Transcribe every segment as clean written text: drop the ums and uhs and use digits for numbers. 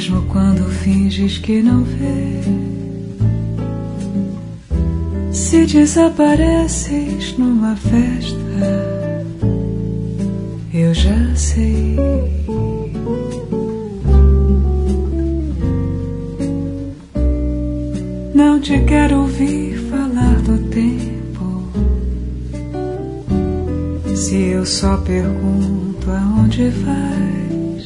mesmo quando finges que não vê. Se desapareces numa festa, eu já sei. Não te quero ouvir falar do tempo, se eu só pergunto aonde vais.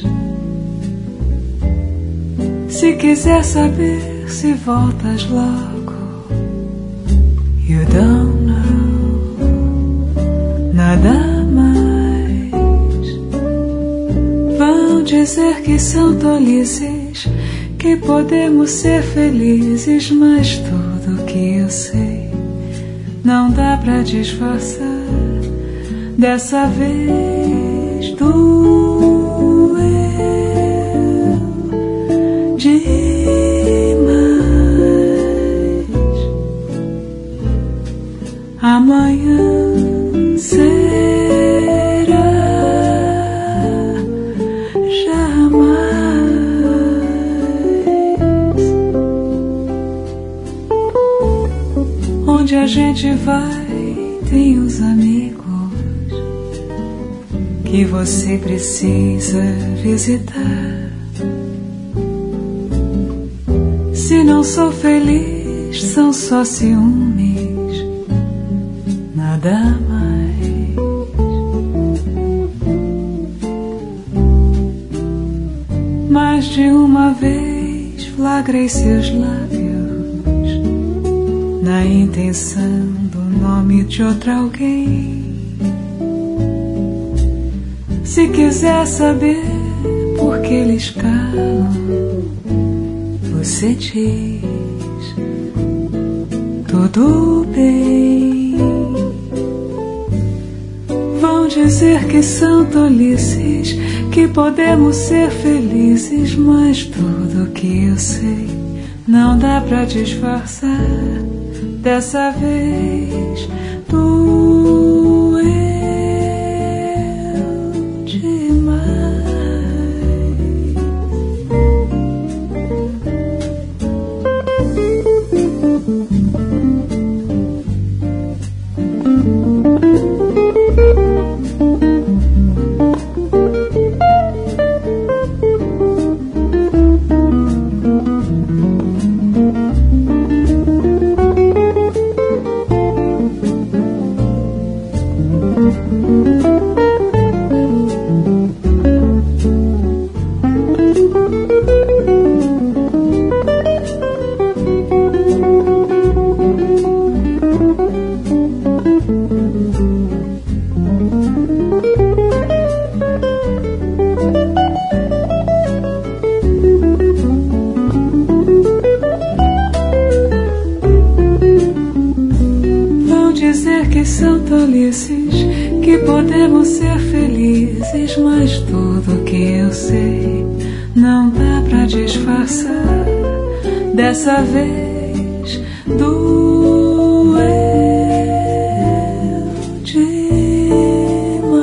Se quiser saber se voltas logo, you don't know nada mais. Vão dizer que são tolices, que podemos ser felizes, mas tudo que eu sei não dá pra disfarçar. Dessa vez doeu demais. Amanhã será jamais. Onde a gente vai tem os amigos que você precisa visitar. Se não sou feliz, são só ciúmes, nada mais. Mais de uma vez flagrei seus lábios na intenção do nome de outro alguém. Se quiser saber por que eles calam, você diz tudo bem. Vão dizer que são tolices, que podemos ser felizes, mas tudo que eu sei não dá pra disfarçar. Dessa vez doeu demais. Que são tolices, que podemos ser felizes, mas tudo que eu sei não dá pra disfarçar. Dessa vez doeu demais.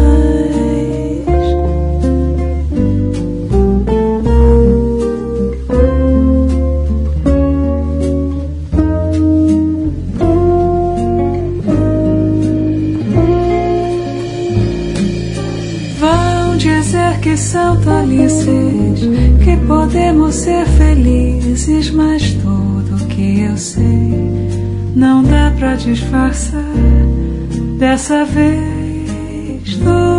Dizer que são tolices, que podemos ser felizes, mas tudo que eu sei não dá pra disfarçar. Dessa vez